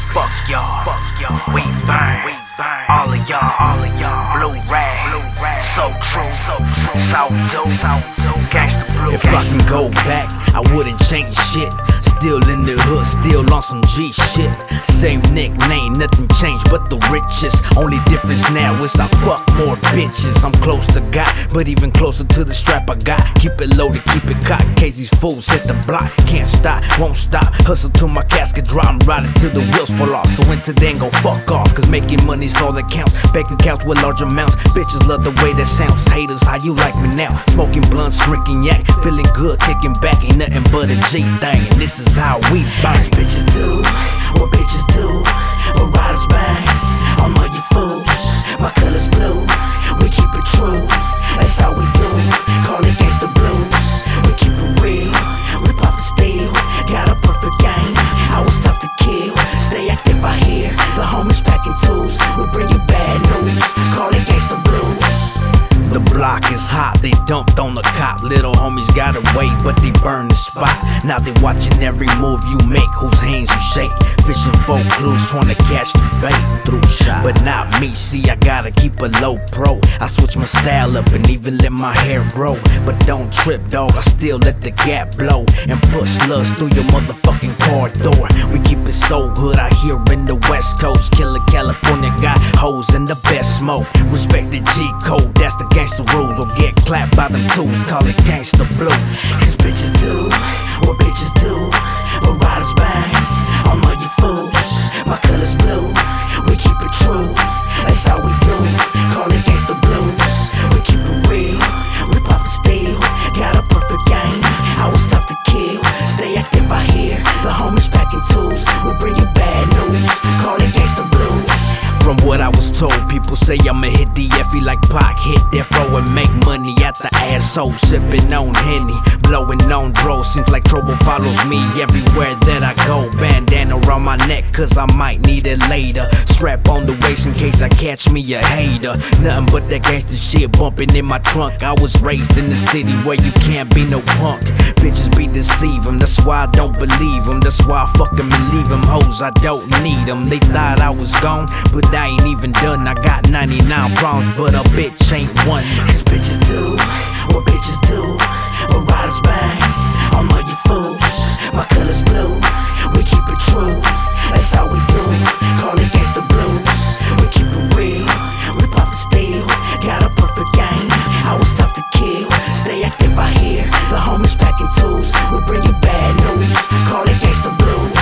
Fuck y'all, we burn. All of y'all, blue rag, so true, South Dope, Gangsta Blue. If I can go back, I wouldn't change shit. Still in the hood, still on some G shit. Same nickname, nothing changed but the richest. Only difference now is I fuck more bitches. I'm close to God, but even closer to the strap I got. Keep it loaded, keep it cocked, in case these fools hit the block. Can't stop, won't stop, hustle till my casket dry. I'm riding till the wheels fall off, so until then gon' fuck off. Cause making money's all that counts, bank accounts with large amounts. Bitches love the way that sounds, haters how you like me now. Smoking blunts, drinking yak, feeling good, kicking back. Ain't nothing but a G thing, and this is how we bang. Bitches do what bitches do, what riders bang. All of you fools, my color's blue. We keep it true, that's how we do. Call it gangsta blues. We keep it real, we pop the steel. Got a perfect game, I was tough to kill. Stay active out here, the homies packing tools. We bring you bad news, call it gangsta blues. The block is hot, they dumped on the cop. Little homies got away, but they burned the spot. Now they watching every move you make, whose hands you shake. Fishing for clues, trying to catch the bait through shot. But not me, see I gotta keep a low pro. I switch my style up and even let my hair grow. But don't trip dog, I still let the gap blow. And push slugs through your motherfucking car door. We keep it so hood out here in the West Coast. Killer California got hoes in the best smoke. Respect the G code, that's the gangsta rules. Or get clapped by them tools, call it gangsta blues. Cause bitches do what bitches do, what riders bang. All of you fools, my color's blue. We keep it true, that's how we do. Call it gangsta blues. We keep it real, we pop the steel. Got a perfect game, I was tough to kill. Stay active out here, the homies packing tools. We bring you bad news, call it gangsta blues. From what I was told, people say I'ma hit the FE like Pac hit Death Row and make money at the asshole. Sipping on Henny, blowing on dro. Seems like trouble follows me everywhere that I go. Bandana around my neck cause I might need it later. Strap on the waist in case I catch me a hater. Nothing but that gangsta shit bumping in my trunk. I was raised in the city where you can't be no punk. Bitches be deceiving, that's why I don't believe them. That's why I fuck them and leave them hoes, I don't need them. They thought I was gone, but I ain't even done. I got 99 problems, but a bitch ain't one. Cause bitches do what bitches do, what riders bang. All of you fools, my color's blue. We keep it true, that's how we do. Call it gangsta blues. We keep it real, we pop the steel. Got a perfect game, I was tough to kill. Stay active out here, the homies packing tools. We bring you bad news, call it gangsta blues.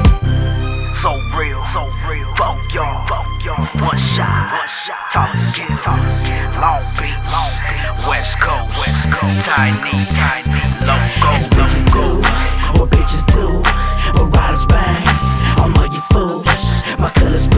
So real, fuck y'all, one shot, talk to kill, Long Beach, West Coast, tiny, logo. Bitches do what bitches do, what riders bang. All of you fools, my color's blue.